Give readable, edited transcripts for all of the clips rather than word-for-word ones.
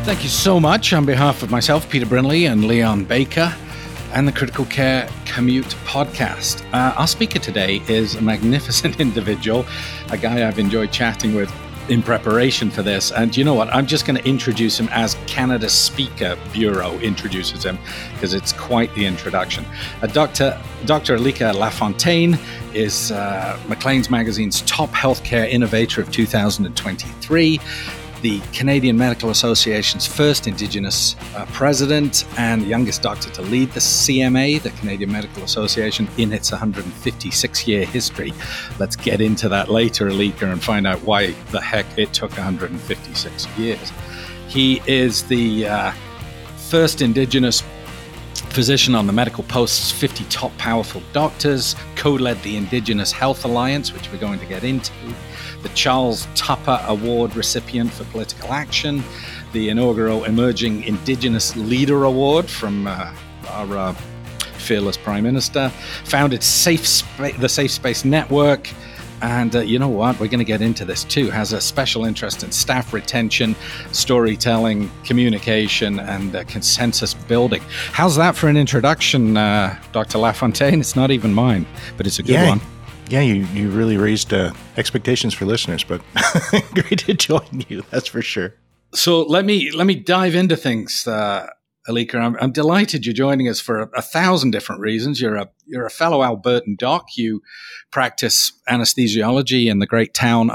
Thank you so much on behalf of myself, Peter Brinley, and Leon Baker, and the Critical Care Commute podcast. Our speaker today is a magnificent individual, a guy I've enjoyed chatting with in preparation for this. And you know what? I'm just going to introduce him as Canada Speaker Bureau introduces him, because it's quite the introduction. Dr. Alika Lafontaine is Maclean's Magazine's top healthcare innovator of 2023. The Canadian Medical Association's first Indigenous president and youngest doctor to lead the CMA, the Canadian Medical Association, in its 156-year history. Let's get into that later, Alika, and find out why the heck it took 156 years. He is the first Indigenous physician on the Medical Post's 50 Top Powerful Doctors, co-led the Indigenous Health Alliance, which we're going to get into, the Charles Tupper Award recipient for political action, the inaugural Emerging Indigenous Leader Award from our fearless Prime Minister, founded the Safe Space Network, and you know what, we're going to get into this too, has a special interest in staff retention, storytelling, communication, and consensus building. How's that for an introduction, Dr. Lafontaine? It's not even mine, but it's a good one. Yeah, you really raised expectations for listeners, but great to join you, that's for sure. So let me dive into things, Alika. I'm delighted you're joining us for 1,000 different reasons. You're a fellow Albertan doc. You practice anesthesiology in the great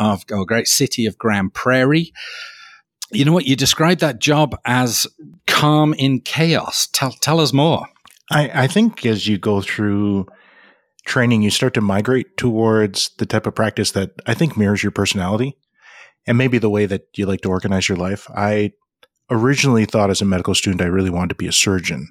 city of Grand Prairie. You know what? You described that job as calm in chaos. Tell us more. I think as you go through training, you start to migrate towards the type of practice that I think mirrors your personality and maybe the way that you like to organize your life. I originally thought as a medical student, I really wanted to be a surgeon.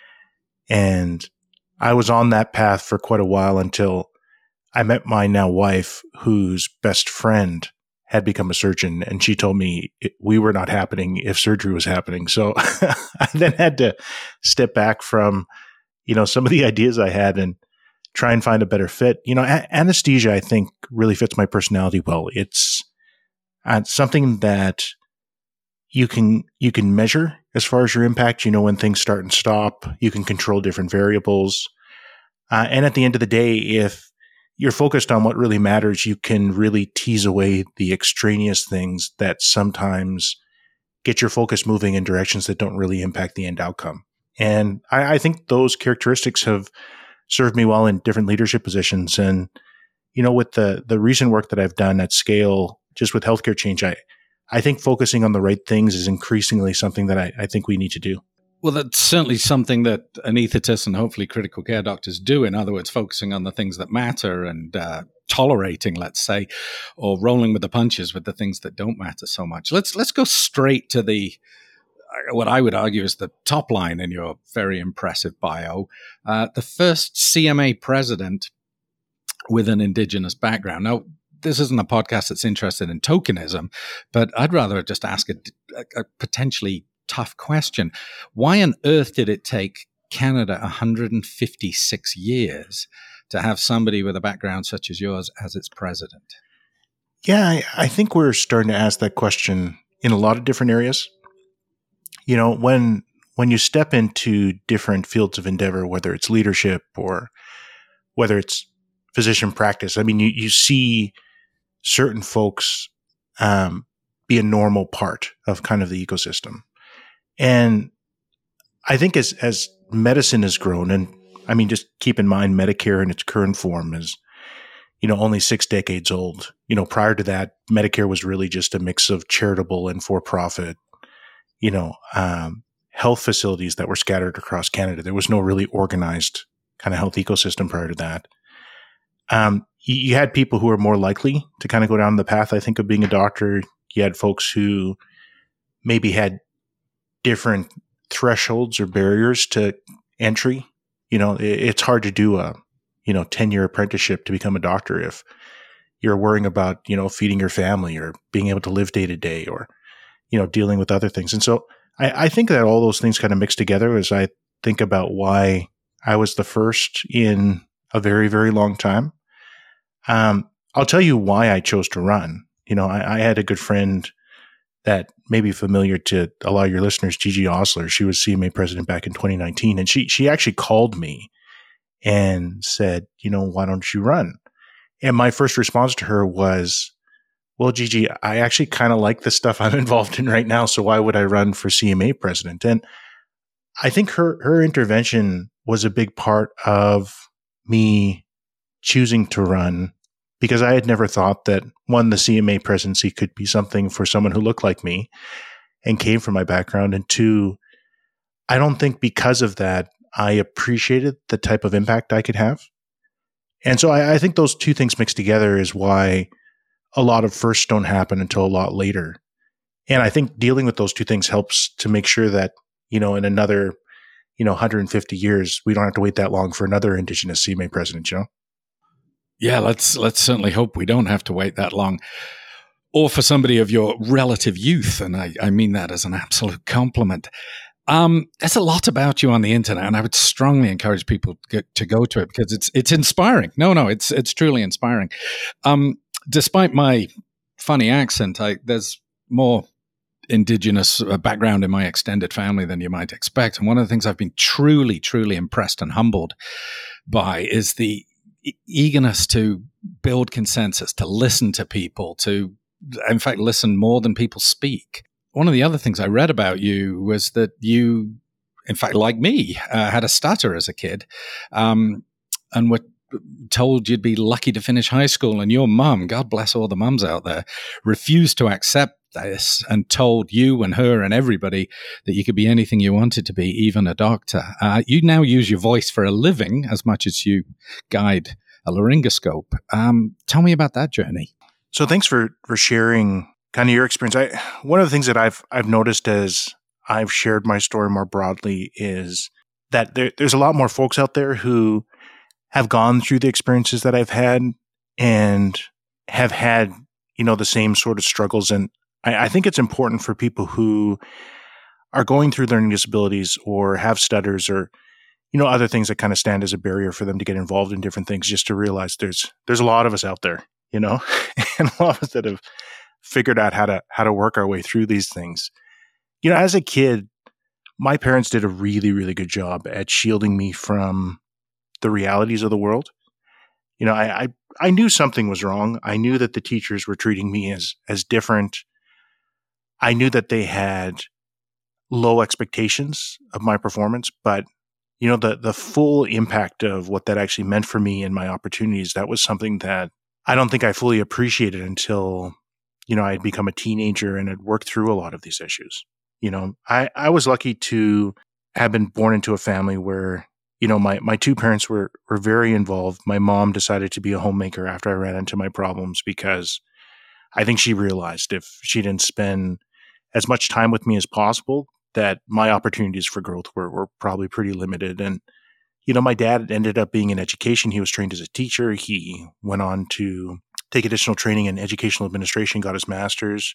And I was on that path for quite a while until I met my now wife, whose best friend had become a surgeon. And she told me we were not happening if surgery was happening. So I then had to step back from, some of the ideas I had and try and find a better fit. Anesthesia, I think, really fits my personality well. It's something that you can measure as far as your impact. When things start and stop, you can control different variables. And at the end of the day, if you're focused on what really matters, you can really tease away the extraneous things that sometimes get your focus moving in directions that don't really impact the end outcome. And I think those characteristics have served me well in different leadership positions. And, with the recent work that I've done at scale, just with healthcare change, I think focusing on the right things is increasingly something that I think we need to do. Well, that's certainly something that anaesthetists and hopefully critical care doctors do. In other words, focusing on the things that matter and tolerating, let's say, or rolling with the punches with the things that don't matter so much. Let's go straight to what I would argue is the top line in your very impressive bio. The first CMA president with an Indigenous background. Now, this isn't a podcast that's interested in tokenism, but I'd rather just ask a potentially tough question. Why on earth did it take Canada 156 years to have somebody with a background such as yours as its president? Yeah, I think we're starting to ask that question in a lot of different areas. When you step into different fields of endeavor, whether it's leadership or whether it's physician practice, you see certain folks be a normal part of kind of the ecosystem. And I think as medicine has grown, and just keep in mind Medicare in its current form is, only 6 decades old. Prior to that, Medicare was really just a mix of charitable and for-profit, health facilities that were scattered across Canada. There was no really organized kind of health ecosystem prior to that. You had people who were more likely to kind of go down the path, I think, of being a doctor. You had folks who maybe had different thresholds or barriers to entry. It's hard to do a 10-year apprenticeship to become a doctor if you're worrying about, feeding your family or being able to live day to day or, dealing with other things. And so I think that all those things kind of mix together as I think about why I was the first in a very, very long time. I'll tell you why I chose to run. I had a good friend that may be familiar to a lot of your listeners, Gigi Osler. She was CMA president back in 2019. And she actually called me and said, why don't you run? And my first response to her was, well, Gigi, I actually kind of like the stuff I'm involved in right now. So why would I run for CMA president? And I think her intervention was a big part of me choosing to run, because I had never thought that, one, the CMA presidency could be something for someone who looked like me and came from my background. And two, I don't think because of that, I appreciated the type of impact I could have. And so I think those two things mixed together is why a lot of firsts don't happen until a lot later. And I think dealing with those two things helps to make sure that, in another, 150 years, we don't have to wait that long for another Indigenous CMA president, Yeah, let's certainly hope we don't have to wait that long. Or for somebody of your relative youth, and I mean that as an absolute compliment. There's a lot about you on the internet, and I would strongly encourage people to go to it because it's inspiring. No, it's truly inspiring. Despite my funny accent, there's more Indigenous background in my extended family than you might expect. And one of the things I've been truly, truly impressed and humbled by is the eagerness to build consensus, to listen to people, to, in fact, listen more than people speak. One of the other things I read about you was that you, in fact, like me, had a stutter as a kid, and were told you'd be lucky to finish high school. And your mum, God bless all the mums out there, refused to accept this and told you and her and everybody that you could be anything you wanted to be, even a doctor. You now use your voice for a living as much as you guide a laryngoscope. Tell me about that journey. So thanks for sharing kind of your experience. One of the things that I've noticed as I've shared my story more broadly is that there's a lot more folks out there who have gone through the experiences that I've had and have had, the same sort of struggles. And I think it's important for people who are going through learning disabilities or have stutters or, other things that kind of stand as a barrier for them to get involved in different things, just to realize there's a lot of us out there, and a lot of us that have figured out how to work our way through these things. As a kid, my parents did a really, really good job at shielding me from the realities of the world. I knew something was wrong. I knew that the teachers were treating me as different. I knew that they had low expectations of my performance, but the full impact of what that actually meant for me and my opportunities, that was something that I don't think I fully appreciated until, I had become a teenager and had worked through a lot of these issues. I was lucky to have been born into a family where, my two parents were very involved. My mom decided to be a homemaker after I ran into my problems because I think she realized if she didn't spend as much time with me as possible, that my opportunities for growth were probably pretty limited. And, my dad ended up being in education. He was trained as a teacher. He went on to take additional training in educational administration, got his master's,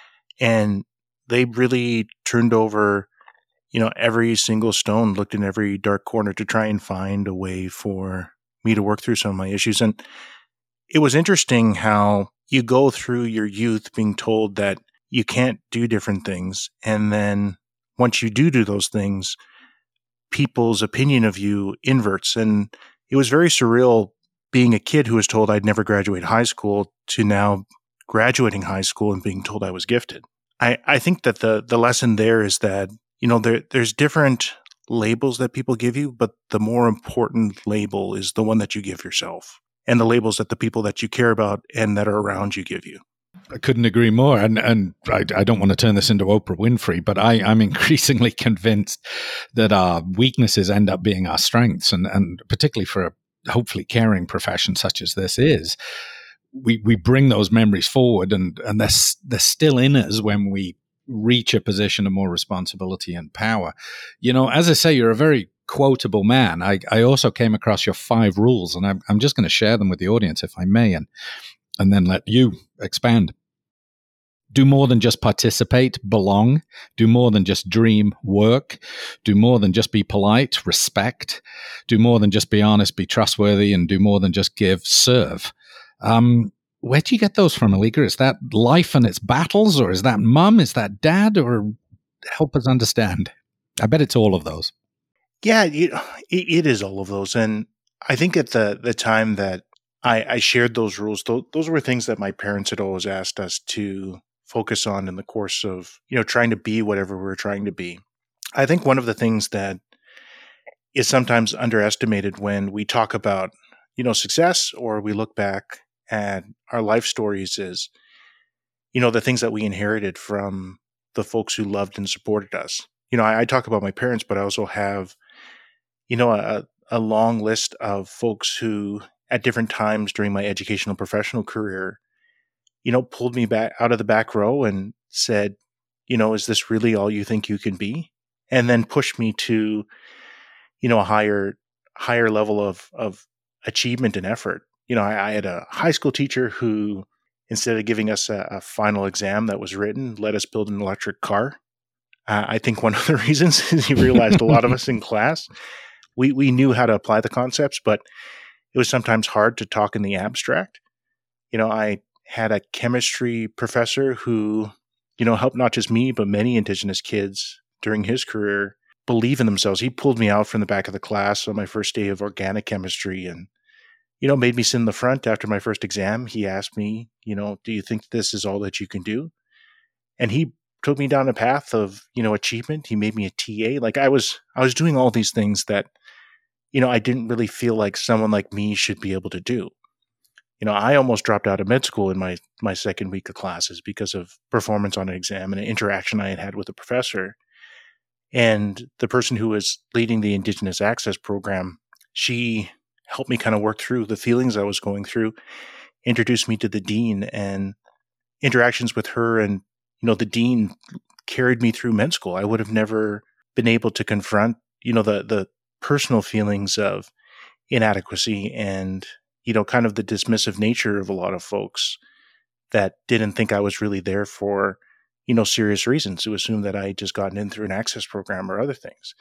and they really turned over, every single stone, looked in every dark corner to try and find a way for me to work through some of my issues. And it was interesting how you go through your youth being told that you can't do different things. And then once you do those things, people's opinion of you inverts. And it was very surreal being a kid who was told I'd never graduate high school to now graduating high school and being told I was gifted. I think that the lesson there is that, there's different labels that people give you, but the more important label is the one that you give yourself and the labels that the people that you care about and that are around you give you. I couldn't agree more. And I don't want to turn this into Oprah Winfrey, but I'm increasingly convinced that our weaknesses end up being our strengths. And particularly for a hopefully caring profession such as this is, we bring those memories forward and they're still in us when we reach a position of more responsibility and power. As I say, you're a very quotable man. I also came across your 5 rules, and I'm just going to share them with the audience, if I may, and then let you expand. Do more than just participate, belong. Do more than just dream, work. Do more than just be polite, respect. Do more than just be honest, be trustworthy. And do more than just give, serve. Where do you get those from, Alika? Is that life and its battles, or is that mum? Is that dad? Or help us understand. I bet it's all of those. Yeah, it is all of those. And I think at the time that I shared those rules, those were things that my parents had always asked us to focus on in the course of, trying to be whatever we were trying to be. I think one of the things that is sometimes underestimated when we talk about, success, or we look back at our life stories, is, the things that we inherited from the folks who loved and supported us. I talk about my parents, but I also have, a long list of folks who at different times during my educational professional career, pulled me back out of the back row and said, is this really all you think you can be? And then pushed me to, a higher level of achievement and effort. I had a high school teacher who, instead of giving us a final exam that was written, let us build an electric car. I think one of the reasons is he realized a lot of us in class, we knew how to apply the concepts, but it was sometimes hard to talk in the abstract. I had a chemistry professor who, helped not just me, but many Indigenous kids during his career believe in themselves. He pulled me out from the back of the class on my first day of organic chemistry and, made me sit in the front after my first exam. He asked me, do you think this is all that you can do? And he took me down a path of, achievement. He made me a TA. Like I was doing all these things that, I didn't really feel like someone like me should be able to do. I almost dropped out of med school in my second week of classes because of performance on an exam and an interaction I had with a professor. And the person who was leading the Indigenous Access Program, she helped me kind of work through the feelings I was going through, introduced me to the dean, and interactions with her and, the dean carried me through med school. I would have never been able to confront, the personal feelings of inadequacy and, kind of the dismissive nature of a lot of folks that didn't think I was really there for, serious reasons, who assumed that I had just gotten in through an access program or other things.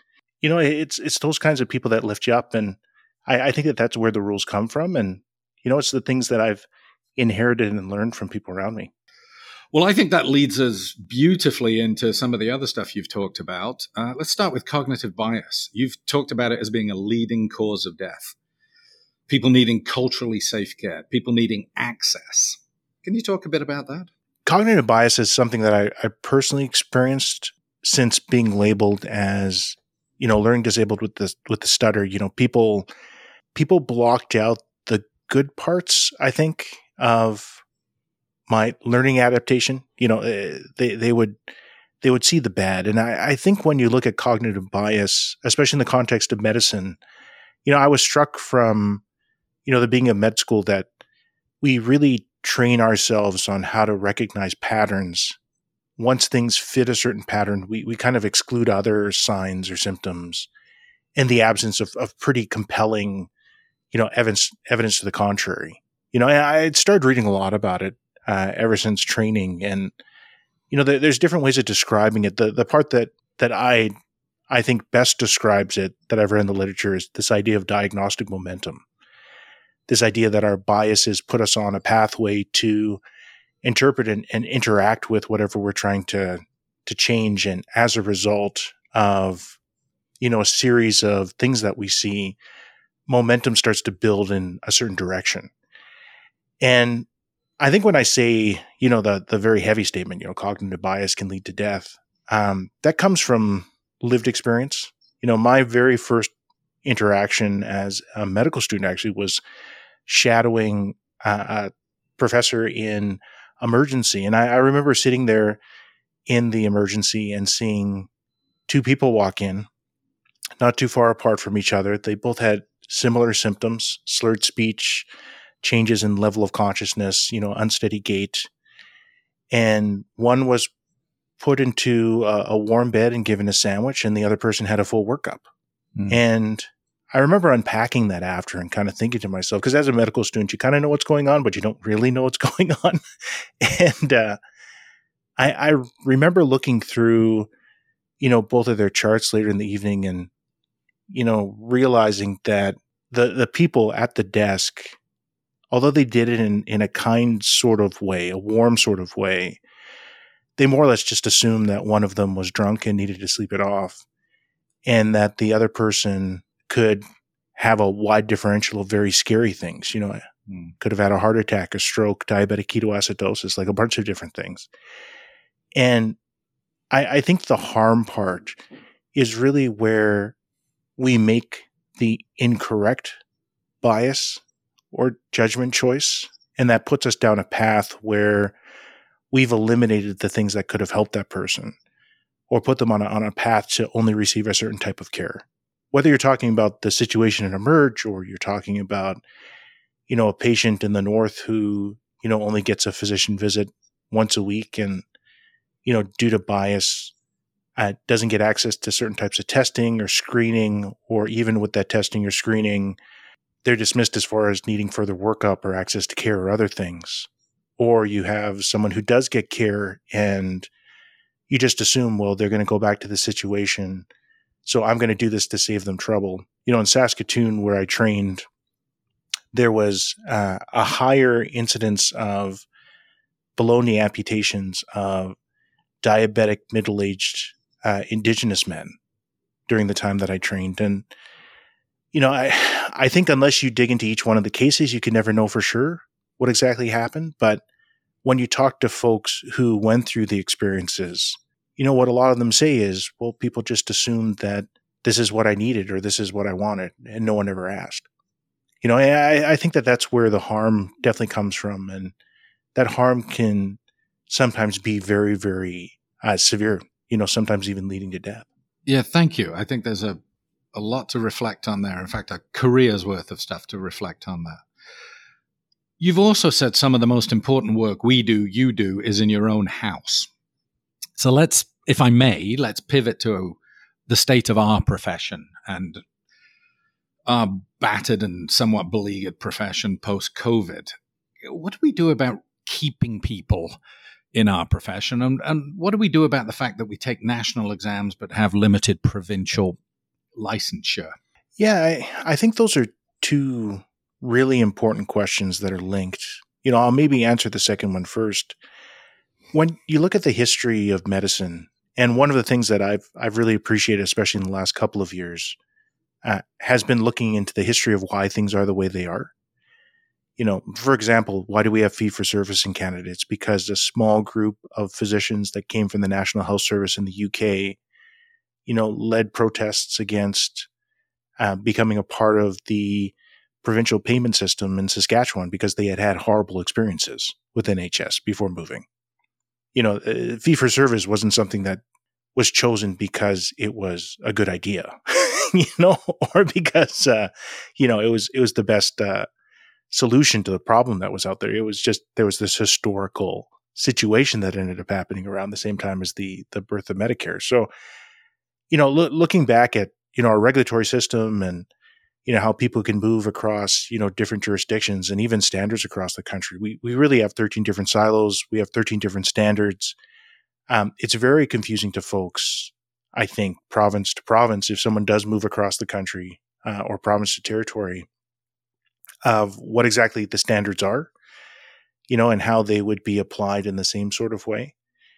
It's those kinds of people that lift you up. And I think that that's where the rules come from. And, it's the things that I've inherited and learned from people around me. Well, I think that leads us beautifully into some of the other stuff you've talked about. Let's start with cognitive bias. You've talked about it as being a leading cause of death. People needing culturally safe care, people needing access. Can you talk a bit about that? Cognitive bias is something that I personally experienced since being labeled as, learning disabled with the stutter. People blocked out the good parts, I think, of my learning adaptation. They would see the bad. And I think when you look at cognitive bias, especially in the context of medicine, I was struck from, the being of med school that we really train ourselves on how to recognize patterns. Once things fit a certain pattern, we kind of exclude other signs or symptoms in the absence of pretty compelling, evidence to the contrary. I had started reading a lot about it ever since training. And, there's different ways of describing it. The part that I think best describes it that I've read in the literature is this idea of diagnostic momentum. This idea that our biases put us on a pathway to interpret and interact with whatever we're trying to change. And as a result of, a series of things that we see, momentum starts to build in a certain direction. And I think when I say, the very heavy statement, cognitive bias can lead to death, that comes from lived experience. My very first interaction as a medical student actually was shadowing a professor in emergency. And I remember sitting there in the emergency and seeing two people walk in, not too far apart from each other. They both had similar symptoms, slurred speech, changes in level of consciousness, unsteady gait. And one was put into a warm bed and given a sandwich, and the other person had a full workup. Mm. And I remember unpacking that after and kind of thinking to myself, because as a medical student, you kind of know what's going on, but you don't really know what's going on. And I remember looking through, both of their charts later in the evening and, realizing that the people at the desk although they did it in a kind sort of way, a warm sort of way, they more or less just assumed that one of them was drunk and needed to sleep it off, and that the other person could have a wide differential of very scary things. Could have had a heart attack, a stroke, diabetic ketoacidosis, like a bunch of different things. And I think the harm part is really where we make the incorrect bias or judgment choice, and that puts us down a path where we've eliminated the things that could have helped that person or put them on a path to only receive a certain type of care. Whether you're talking about the situation in Emerge or you're talking about, a patient in the north who, only gets a physician visit once a week and, due to bias, doesn't get access to certain types of testing or screening, or even with that testing or screening, they're dismissed as far as needing further workup or access to care or other things. Or you have someone who does get care and you just assume, well, they're going to go back to the situation, so I'm going to do this to save them trouble. In Saskatoon, where I trained, there was a higher incidence of below-knee amputations of diabetic middle-aged Indigenous men during the time that I trained. And, I think unless you dig into each one of the cases, you can never know for sure what exactly happened. But when you talk to folks who went through the experiences, what a lot of them say is, well, people just assumed that this is what I needed or this is what I wanted, and no one ever asked. I think that that's where the harm definitely comes from. And that harm can sometimes be very, very severe, sometimes even leading to death. Yeah, thank you. I think there's a lot to reflect on there. In fact, a career's worth of stuff to reflect on that. You've also said some of the most important work you do, is in your own house. So if I may, let's pivot to the state of our profession and our battered and somewhat beleaguered profession post-COVID. What do we do about keeping people in our profession? And what do we do about the fact that we take national exams but have limited provincial licensure? Yeah, I think those are two really important questions that are linked. I'll maybe answer the second one first. When you look at the history of medicine, and one of the things that I've really appreciated, especially in the last couple of years, has been looking into the history of why things are the way they are. For example, why do we have fee-for-service in Canada? It's because a small group of physicians that came from the National Health Service in the UK, led protests against becoming a part of the provincial payment system in Saskatchewan because they had horrible experiences with NHS before moving. Fee-for-service wasn't something that was chosen because it was a good idea, or because, it was the best solution to the problem that was out there. It was just, there was this historical situation that ended up happening around the same time as the birth of Medicare. So, looking back at, our regulatory system and, how people can move across, different jurisdictions and even standards across the country. We really have 13 different silos. We have 13 different standards. It's very confusing to folks, I think, province to province, if someone does move across the country or province to territory, of what exactly the standards are, and how they would be applied in the same sort of way.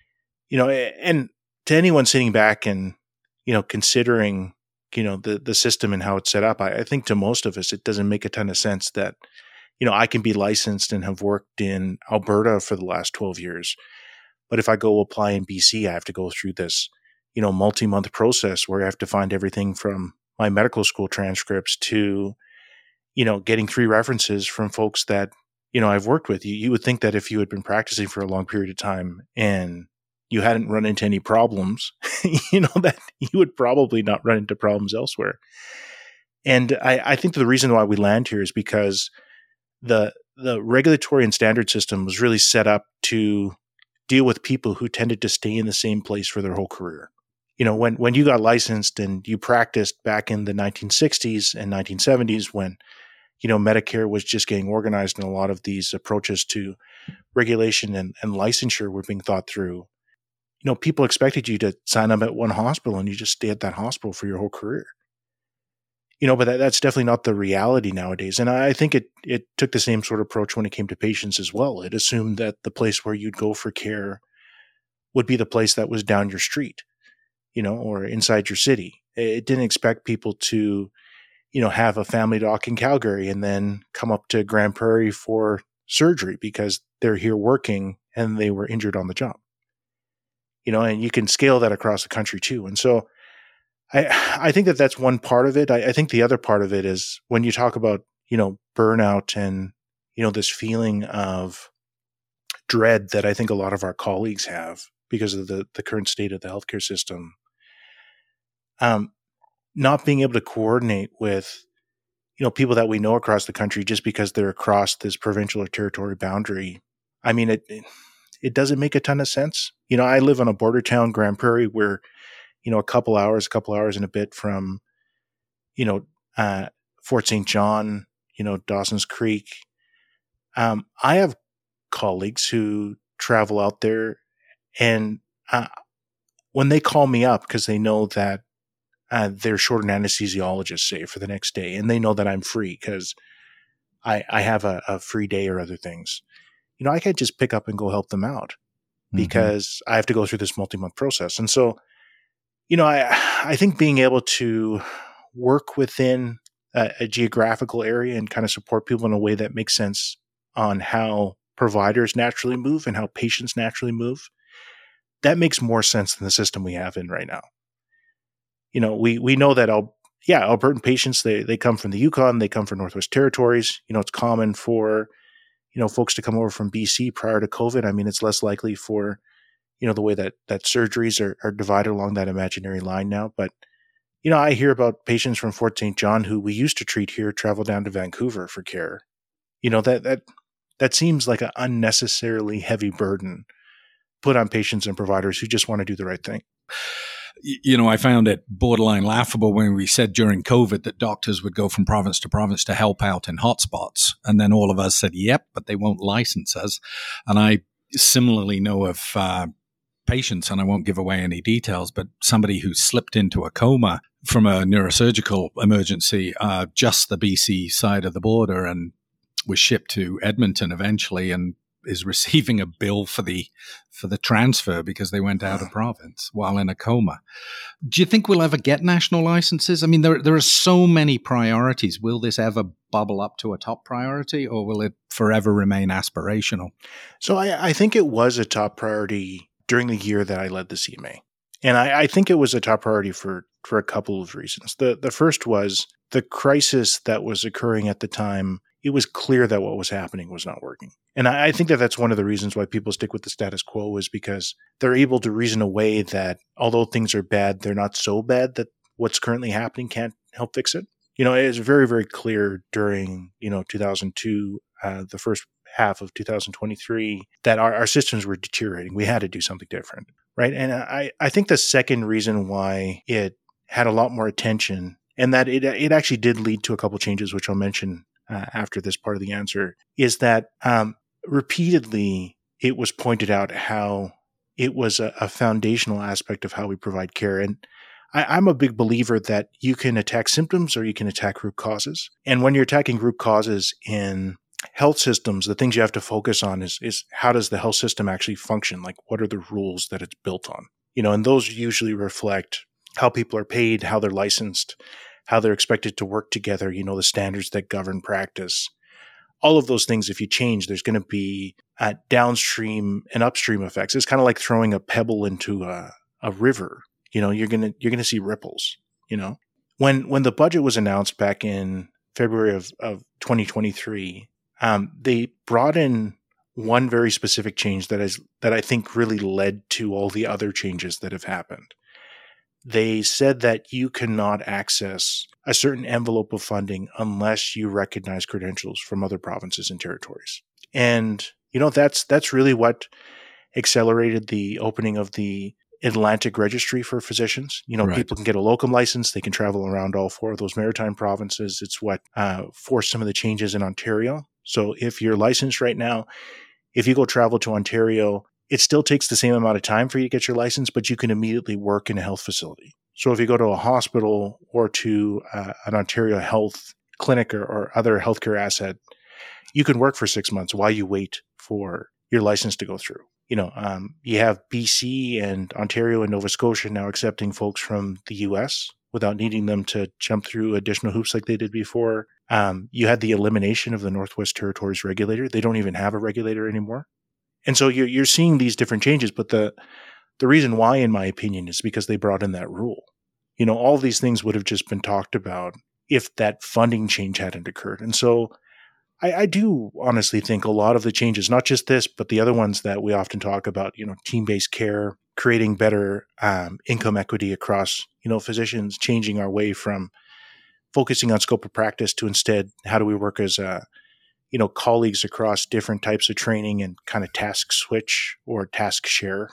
And to anyone sitting back and, considering, the system and how it's set up, I think to most of us, it doesn't make a ton of sense that, I can be licensed and have worked in Alberta for the last 12 years. But if I go apply in BC, I have to go through this, multi-month process where I have to find everything from my medical school transcripts to, getting 3 references from folks that, I've worked with. You would think that if you had been practicing for a long period of time and you hadn't run into any problems, that you would probably not run into problems elsewhere. And I think the reason why we land here is because the regulatory and standard system was really set up to deal with people who tended to stay in the same place for their whole career. When you got licensed and you practiced back in the 1960s and 1970s, when, Medicare was just getting organized and a lot of these approaches to regulation and licensure were being thought through, people expected you to sign up at one hospital and you just stay at that hospital for your whole career. But that's definitely not the reality nowadays. And I think it took the same sort of approach when it came to patients as well. It assumed that the place where you'd go for care would be the place that was down your street, or inside your city. It didn't expect people to, have a family doc in Calgary and then come up to Grand Prairie for surgery because they're here working and they were injured on the job. And you can scale that across the country too. And so I think that that's one part of it. I think the other part of it is when you talk about, burnout and, this feeling of dread that I think a lot of our colleagues have because of the current state of the healthcare system. Not being able to coordinate with, people that we know across the country just because they're across this provincial or territory boundary. I mean, it doesn't make a ton of sense. I live on a border town, Grand Prairie, where, a couple hours and a bit from, Fort St. John, Dawson's Creek. I have colleagues who travel out there and when they call me up because they know that they're short an anesthesiologist, say, for the next day, and they know that I'm free because I have a free day or other things. I can't just pick up and go help them out because I have to go through this multi-month process. And so, I think being able to work within a geographical area and kind of support people in a way that makes sense on how providers naturally move and how patients naturally move, that makes more sense than the system we have in right now. We know that Albertan patients, they come from the Yukon, they come from Northwest Territories. It's common for, folks to come over from BC prior to COVID. I mean, it's less likely for, the way that surgeries are divided along that imaginary line now. But, I hear about patients from Fort St. John who we used to treat here travel down to Vancouver for care. That seems like an unnecessarily heavy burden put on patients and providers who just want to do the right thing. I found it borderline laughable when we said during COVID that doctors would go from province to help out in hotspots. And then all of us said, yep, but they won't license us. And I similarly know of patients, and I won't give away any details, but somebody who slipped into a coma from a neurosurgical emergency, just the BC side of the border, and was shipped to Edmonton eventually and is receiving a bill for the transfer because they went out of province while in a coma. Do you think we'll ever get national licenses? I mean, there are so many priorities. Will this ever bubble up to a top priority, or will it forever remain aspirational? So I think it was a top priority during the year that I led the CMA. And I think it was a top priority for a couple of reasons. The first was the crisis that was occurring at the time. It was clear that what was happening was not working. And I think that that's one of the reasons why people stick with the status quo, is because they're able to reason away that although things are bad, they're not so bad that what's currently happening can't help fix it. It was very, very clear during, 2002, the first half of 2023, that our systems were deteriorating. We had to do something different, right? And I think the second reason why it had a lot more attention, and that it actually did lead to a couple changes, which I'll mention after this part of the answer, is that repeatedly it was pointed out how it was a foundational aspect of how we provide care. And I'm a big believer that you can attack symptoms or you can attack root causes. And when you're attacking root causes in health systems, the things you have to focus on is how does the health system actually function? Like, what are the rules that it's built on? And those usually reflect how people are paid, how they're licensed, how they're expected to work together, the standards that govern practice. All of those things, if you change, there's going to be downstream and upstream effects. It's kind of like throwing a pebble into a river. You're going to see ripples. When the budget was announced back in February of 2023, they brought in one very specific change that I think really led to all the other changes that have happened. They said that you cannot access a certain envelope of funding unless you recognize credentials from other provinces and territories. And, that's really what accelerated the opening of the Atlantic Registry for physicians. Right. People can get a locum license. They can travel around all four of those maritime provinces. It's what forced some of the changes in Ontario. So if you're licensed right now, if you go travel to Ontario, it still takes the same amount of time for you to get your license, but you can immediately work in a health facility. So if you go to a hospital or to an Ontario Health clinic or other healthcare asset, you can work for 6 months while you wait for your license to go through. You have BC and Ontario and Nova Scotia now accepting folks from the US without needing them to jump through additional hoops like they did before. You had the elimination of the Northwest Territories regulator. They don't even have a regulator anymore. And so you're seeing these different changes, but the reason why, in my opinion, is because they brought in that rule. All of these things would have just been talked about if that funding change hadn't occurred. And so I do honestly think a lot of the changes, not just this, but the other ones that we often talk about, team-based care, creating better income equity across, physicians, changing our way from focusing on scope of practice to instead, how do we work as colleagues across different types of training and kind of task switch or task share.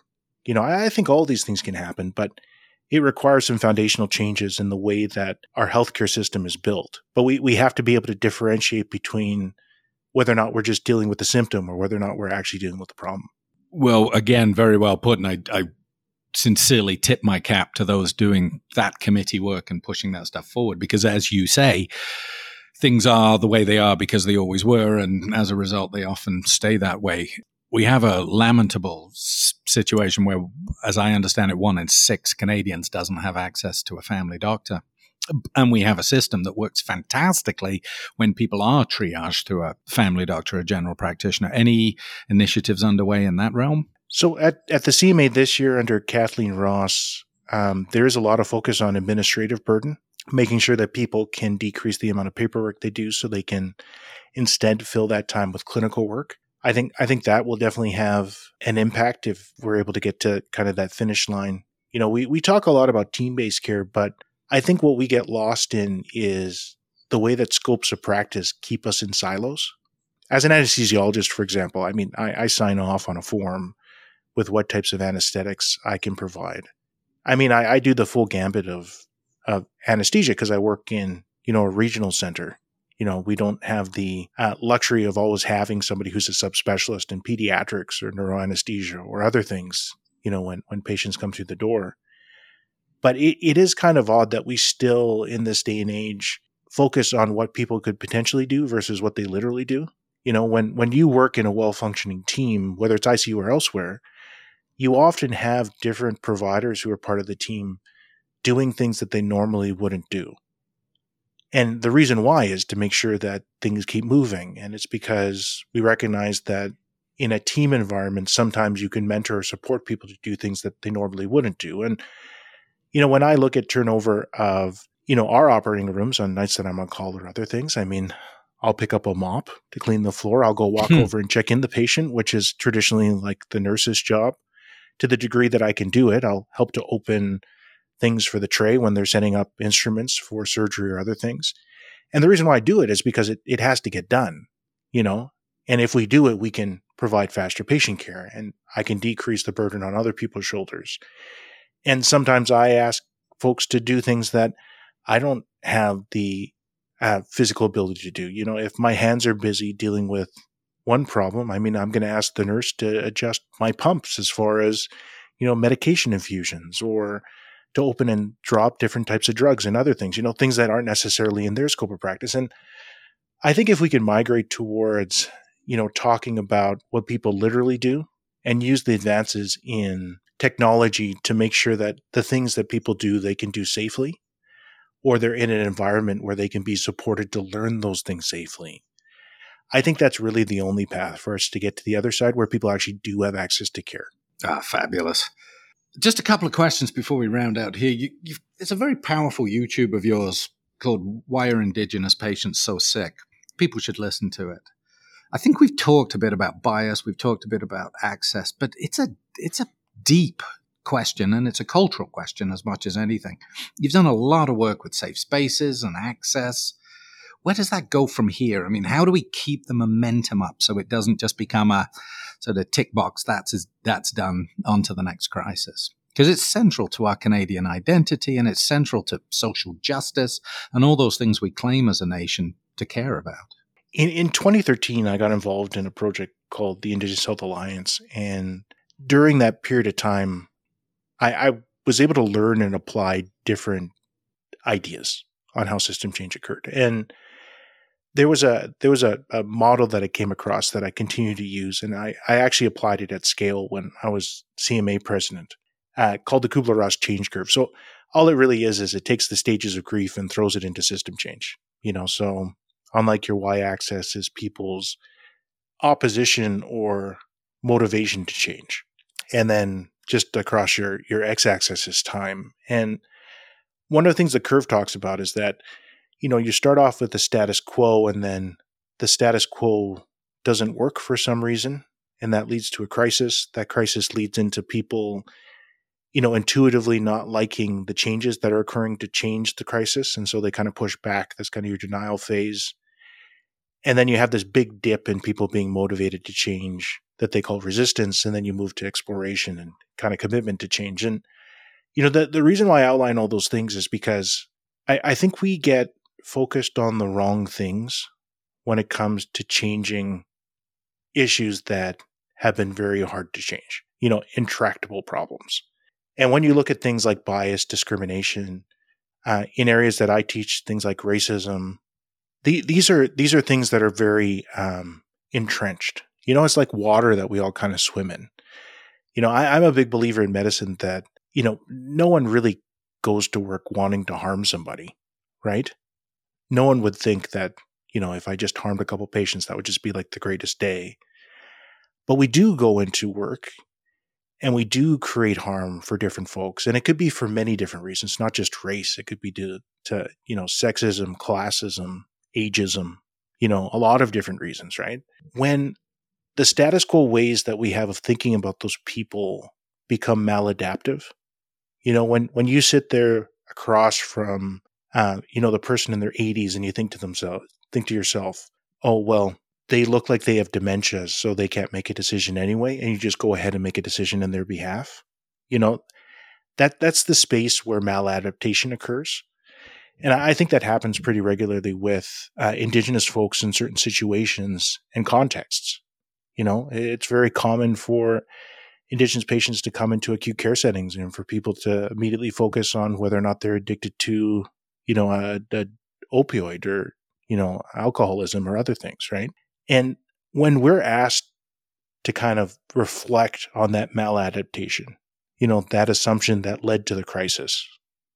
I think all these things can happen, but it requires some foundational changes in the way that our healthcare system is built. But we have to be able to differentiate between whether or not we're just dealing with the symptom or whether or not we're actually dealing with the problem. Well, again, very well put. And I sincerely tip my cap to those doing that committee work and pushing that stuff forward. Because as you say, things are the way they are because they always were. And as a result, they often stay that way. We have a lamentable situation where, as I understand it, 1 in 6 Canadians doesn't have access to a family doctor. And we have a system that works fantastically when people are triaged to a family doctor, a general practitioner. Any initiatives underway in that realm? So at the CMA this year under Kathleen Ross, there is a lot of focus on administrative burden, making sure that people can decrease the amount of paperwork they do so they can instead fill that time with clinical work. I think that will definitely have an impact if we're able to get to kind of that finish line. We talk a lot about team-based care, but I think what we get lost in is the way that scopes of practice keep us in silos. As an anesthesiologist, for example, I sign off on a form with what types of anesthetics I can provide. I do the full gambit of anesthesia because I work in, a regional center. We don't have the luxury of always having somebody who's a subspecialist in pediatrics or neuroanesthesia or other things, when patients come through the door. But it is kind of odd that we still, in this day and age, focus on what people could potentially do versus what they literally do. When you work in a well-functioning team, whether it's ICU or elsewhere, you often have different providers who are part of the team doing things that they normally wouldn't do. And the reason why is to make sure that things keep moving. And it's because we recognize that in a team environment, sometimes you can mentor or support people to do things that they normally wouldn't do. And, when I look at turnover of, our operating rooms on nights that I'm on call or other things, I'll pick up a mop to clean the floor. I'll go walk over and check in the patient, which is traditionally like the nurse's job. To the degree that I can do it, I'll help to open things for the tray when they're setting up instruments for surgery or other things. And the reason why I do it is because it has to get done, and if we do it, we can provide faster patient care and I can decrease the burden on other people's shoulders. And sometimes I ask folks to do things that I don't have the physical ability to do. If my hands are busy dealing with one problem, I'm going to ask the nurse to adjust my pumps as far as, medication infusions or to open and drop different types of drugs and other things, things that aren't necessarily in their scope of practice. And I think if we can migrate towards, talking about what people literally do and use the advances in technology to make sure that the things that people do, they can do safely, or they're in an environment where they can be supported to learn those things safely. I think that's really the only path for us to get to the other side where people actually do have access to care. Fabulous. Just a couple of questions before we round out here. It's a very powerful YouTube of yours called Why Are Indigenous Patients So Sick? People should listen to it. I think we've talked a bit about bias. We've talked a bit about access, but it's a deep question and it's a cultural question as much as anything. You've done a lot of work with safe spaces and access. Where does that go from here? How do we keep the momentum up so it doesn't just become a sort of tick box, that's done, on to the next crisis? Because it's central to our Canadian identity and it's central to social justice and all those things we claim as a nation to care about. In 2013, I got involved in a project called the Indigenous Health Alliance. And during that period of time, I was able to learn and apply different ideas on how system change occurred. And there was a model that I came across that I continue to use, and I actually applied it at scale when I was CMA president, called the Kubler-Ross change curve. So all it really is it takes the stages of grief and throws it into system change. So unlike your y-axis is people's opposition or motivation to change, and then just across your x-axis is time. And one of the things the curve talks about is that you start off with the status quo, and then the status quo doesn't work for some reason, and that leads to a crisis. That crisis leads into people, intuitively not liking the changes that are occurring to change the crisis, and so they kind of push back. That's kind of your denial phase. And then you have this big dip in people being motivated to change that they call resistance, and then you move to exploration and kind of commitment to change. And the reason why I outline all those things is because I think we get focused on the wrong things when it comes to changing issues that have been very hard to change, intractable problems. And when you look at things like bias, discrimination, in areas that I teach, things like racism, these are things that are very entrenched. It's like water that we all kind of swim in. I'm a big believer in medicine that, no one really goes to work wanting to harm somebody, right? No one would think that, if I just harmed a couple patients, that would just be like the greatest day. But we do go into work and we do create harm for different folks. And it could be for many different reasons, not just race. It could be due to sexism, classism, ageism, a lot of different reasons, right? When the status quo ways that we have of thinking about those people become maladaptive, when you sit there across from the person in their 80s and you think to yourself, oh, well, they look like they have dementia, so they can't make a decision anyway, and you just go ahead and make a decision in their behalf. That's the space where maladaptation occurs. And I think that happens pretty regularly with Indigenous folks in certain situations and contexts. It's very common for Indigenous patients to come into acute care settings and for people to immediately focus on whether or not they're addicted to, a opioid or, alcoholism or other things, right? And when we're asked to kind of reflect on that maladaptation, that assumption that led to the crisis,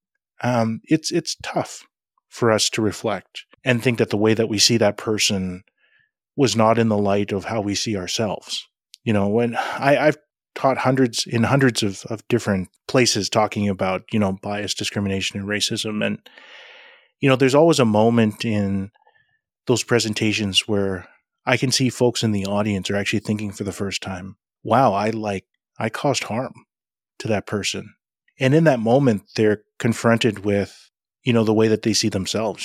it's tough for us to reflect and think that the way that we see that person was not in the light of how we see ourselves. When I've taught hundreds of different places talking about, bias, discrimination, and racism. And, there's always a moment in those presentations where I can see folks in the audience are actually thinking for the first time, wow, I caused harm to that person. And in that moment, they're confronted with, the way that they see themselves.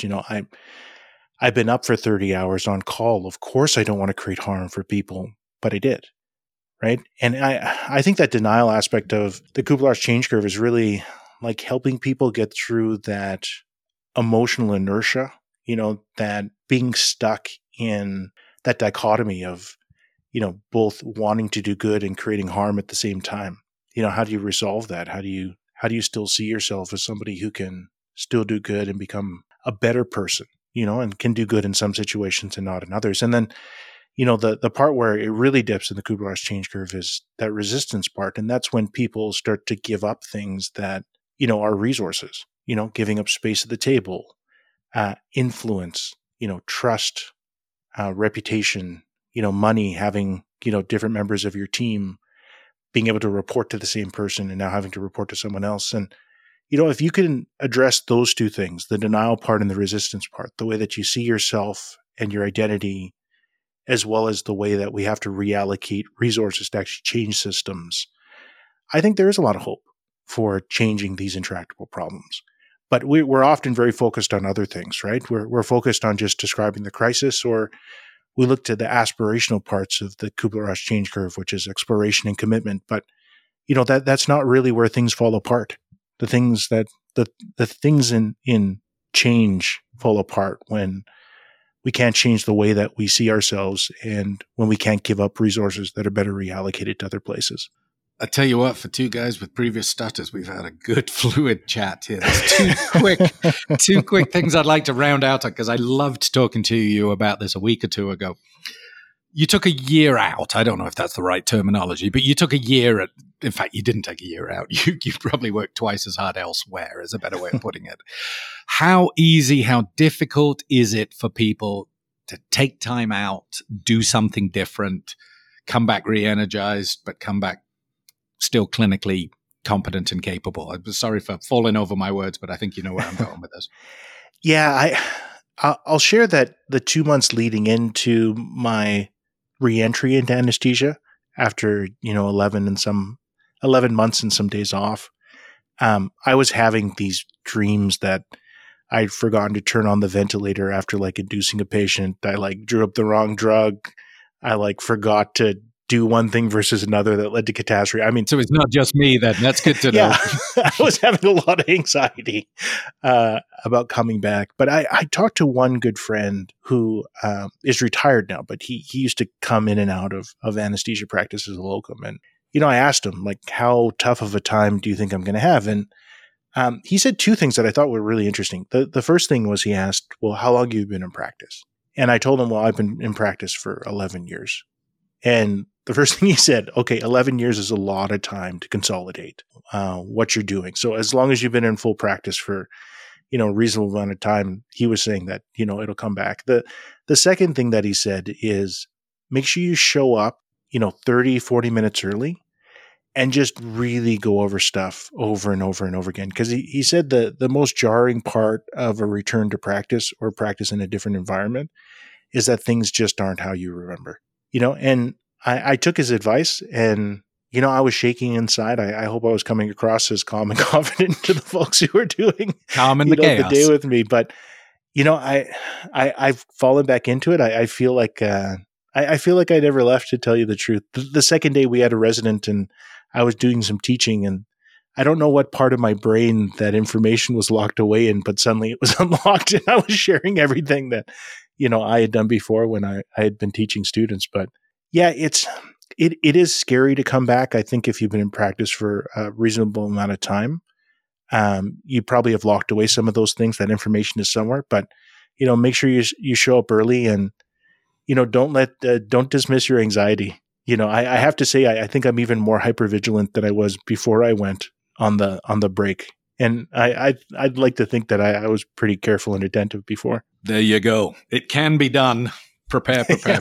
I've been up for 30 hours on call. Of course, I don't want to create harm for people, but I did. Right. And I think that denial aspect of the Kubler-Ross change curve is really like helping people get through that emotional inertia, that being stuck in that dichotomy of, both wanting to do good and creating harm at the same time. How do you resolve that? How do you still see yourself as somebody who can still do good and become a better person, and can do good in some situations and not in others? And then, the part where it really dips in the Kubler-Ross change curve is that resistance part. And that's when people start to give up things that, are resources, giving up space at the table, influence, trust, reputation, money, having, different members of your team being able to report to the same person and now having to report to someone else. And, if you can address those two things, the denial part and the resistance part, the way that you see yourself and your identity, as well as the way that we have to reallocate resources to actually change systems, I think there is a lot of hope for changing these intractable problems. But we're often very focused on other things, right? We're focused on just describing the crisis, or we look to the aspirational parts of the Kubler-Ross change curve, which is exploration and commitment. But, that's not really where things fall apart. The things that the things in change fall apart when we can't change the way that we see ourselves and when we can't give up resources that are better reallocated to other places. I tell you what, for two guys with previous stutters, we've had a good fluid chat here. There's two quick things I'd like to round out on, because I loved talking to you about this a week or two ago. You took a year out. I don't know if that's the right terminology, but you took a year at, in fact, you didn't take a year out. You probably worked twice as hard elsewhere, is a better way of putting it. How easy, how difficult is it for people to take time out, do something different, come back re-energized, but come back still clinically competent and capable? I'm sorry for falling over my words, but I think you know where I'm going with this. Yeah, I'll share that the 2 months leading into my re-entry into anesthesia after 11 months and some days off, I was having these dreams that I'd forgotten to turn on the ventilator after inducing a patient. I drew up the wrong drug. I forgot to do one thing versus another that led to catastrophe. I mean, so it's not just me then. That's good to know. Yeah, I was having a lot of anxiety about coming back. But I talked to one good friend who is retired now, but he used to come in and out of anesthesia practice as a locum. And, I asked him, how tough of a time do you think I'm going to have? And he said two things that I thought were really interesting. The first thing was he asked, well, how long have you been in practice? And I told him, well, I've been in practice for 11 years. And the first thing he said, okay, 11 years is a lot of time to consolidate what you're doing. So as long as you've been in full practice for, a reasonable amount of time, he was saying that, it'll come back. The second thing that he said is make sure you show up, 30, 40 minutes early and just really go over stuff over and over and over again. Because he said the most jarring part of a return to practice or practice in a different environment is that things just aren't how you remember. And I took his advice and, I was shaking inside. I hope I was coming across as calm and confident to the folks who were doing calm in the chaos. The day with me. But, I've fallen back into it. I feel like I feel like I never left, to tell you the truth. The second day we had a resident and I was doing some teaching, and I don't know what part of my brain that information was locked away in, but suddenly it was unlocked and I was sharing everything that, I had done before when I had been teaching students. But yeah, it is scary to come back. I think if you've been in practice for a reasonable amount of time, you probably have locked away some of those things. That information is somewhere, but make sure you show up early and don't dismiss your anxiety. I have to say I think I'm even more hypervigilant than I was before I went on the break. And I'd like to think that I was pretty careful and attentive before. There you go. It can be done. Prepare.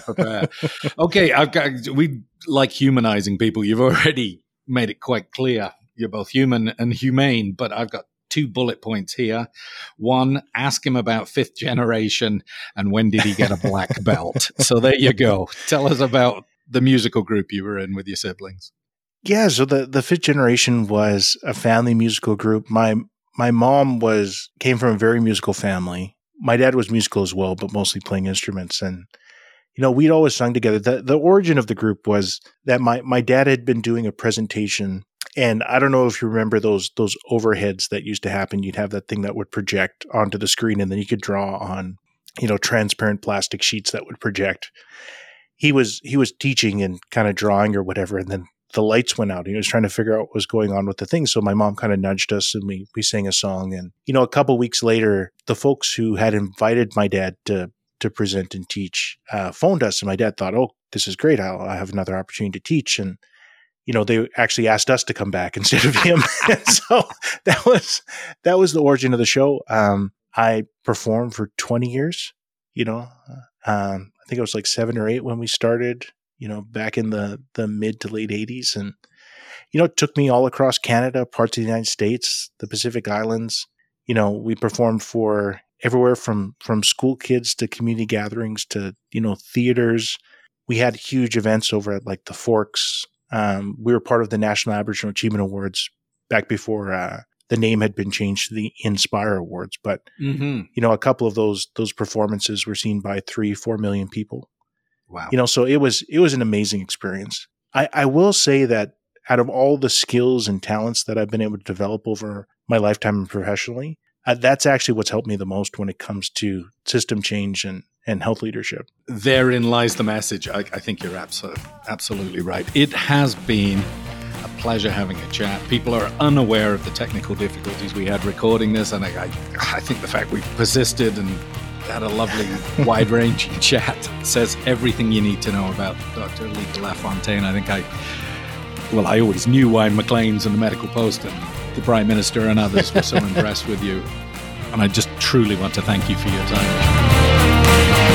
Okay, we like humanizing people. You've already made it quite clear. You're both human and humane, but I've got 2 bullet points here. One, ask him about 5th generation and when did he get a black belt? So there you go. Tell us about the musical group you were in with your siblings. Yeah, so the 5th generation was a family musical group. My mom came from a very musical family. My dad was musical as well, but mostly playing instruments. And, we'd always sung together. The origin of the group was that my dad had been doing a presentation. And I don't know if you remember those overheads that used to happen. You'd have that thing that would project onto the screen, and then you could draw on, transparent plastic sheets that would project. He was teaching and kind of drawing or whatever, and then the lights went out. And he was trying to figure out what was going on with the thing. So my mom kind of nudged us, and we sang a song. And a couple weeks later, the folks who had invited my dad to present and teach phoned us, and my dad thought, "Oh, this is great! I'll have another opportunity to teach." And they actually asked us to come back instead of him. So that was the origin of the show. I performed for 20 years. I think it was 7 or 8 when we started, back in the mid to late 80s. And, it took me all across Canada, parts of the United States, the Pacific Islands. We performed for everywhere from school kids to community gatherings to, theaters. We had huge events over at the Forks. We were part of the National Aboriginal Achievement Awards back before the name had been changed to the Inspire Awards. But, a couple of those performances were seen by 3-4 million people. Wow. So it was an amazing experience. I will say that out of all the skills and talents that I've been able to develop over my lifetime and professionally, that's actually what's helped me the most when it comes to system change and health leadership. Therein lies the message. I think you're absolutely right. It has been a pleasure having a chat. People are unaware of the technical difficulties we had recording this, and I think the fact we persisted and had a lovely, wide-ranging chat says everything you need to know about Dr. Lika LaFontaine. I always knew why Maclean's and the Medical Post and the Prime Minister and others were so impressed with you. And I just truly want to thank you for your time.